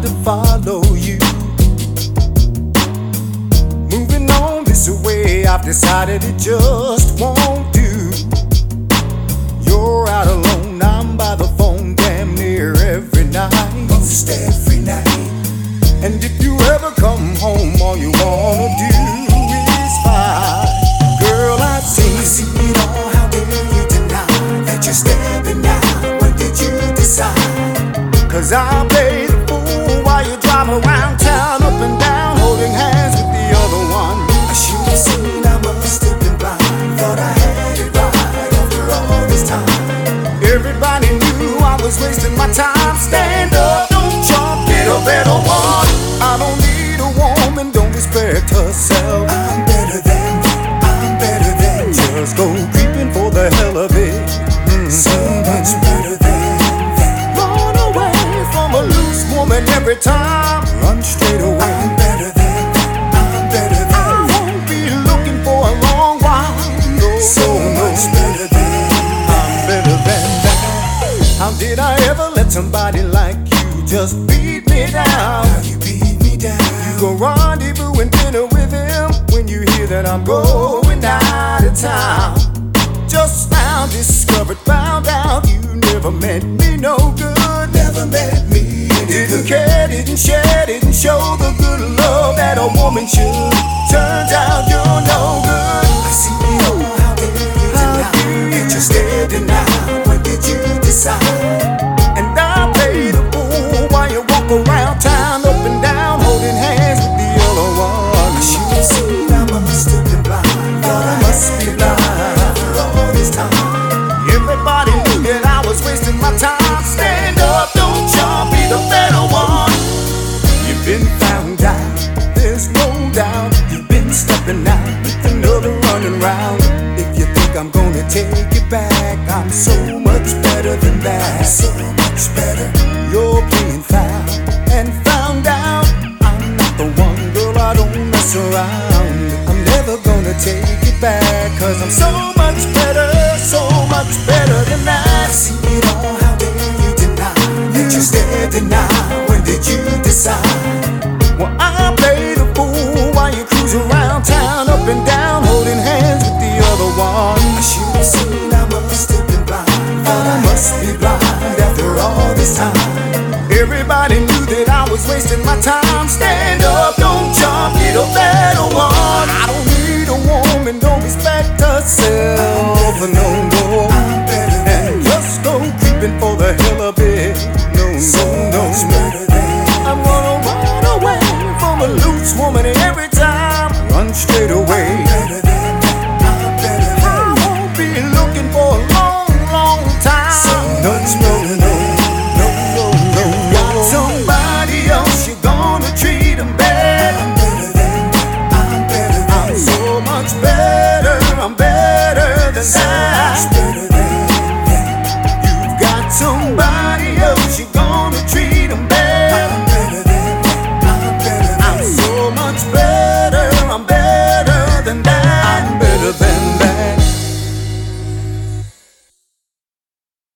to follow you. Moving on this way, I've decided it just won't do. You're out alone, I'm by the phone damn near every night. Most every night. And if you ever come home, all you wanna do is fight. Girl, I've seen it all, how dare you deny that you're stepping out? When did you decide? Cause I'll play the fool while you drive around town, up and down, holding hands with the other one. I should have seen, I must have been blind. Thought I had it right after all this time. Everybody knew I was wasting my time. Stand up, don't jump, get a better one. I don't need a woman, don't respect herself. I'm better than that, I'm better than you. Just go creeping for the hell of it. So much better than that. Run away from a loose woman every time. Run straight away. I'm better than that, I'm better than I won't be looking for a long while. No, so much better than I'm better than that. How did I ever let somebody like you just beat me down? how you beat me down. You go rendezvous and dinner with him when you hear that I'm going out of town. Just now discovered, found out you never meant me no good. Never met me. Didn't care, didn't share, didn't show the good love that a woman should. Turns out you're no good. I see it all, how dare you deny that you're stepping out? When did you decide? And I play the fool while you walk around town, up and down, holding hands with the other one. I should have seen, I must have been blind. Thought I must be blind after all this time. Everybody knew that I was wasting my time. Stand up, don't jump, be the better one. You've been found out, there's no doubt. You've been stepping out with another running round. If you think I'm gonna take it back, I'm so much better than that. So much better. You're playing foul and found out. I'm not the one, girl, I don't mess around. I'm never gonna take it back, cause I'm so much better than that. I see it all, how dare you deny that you're stepping out? When did you decide? Well, I play the fool while you cruise around town, up and down, holding hands with the other one. I should have seen, I must have been blind. Thought I must be blind after all this time. Everybody knew that I was wasting my time.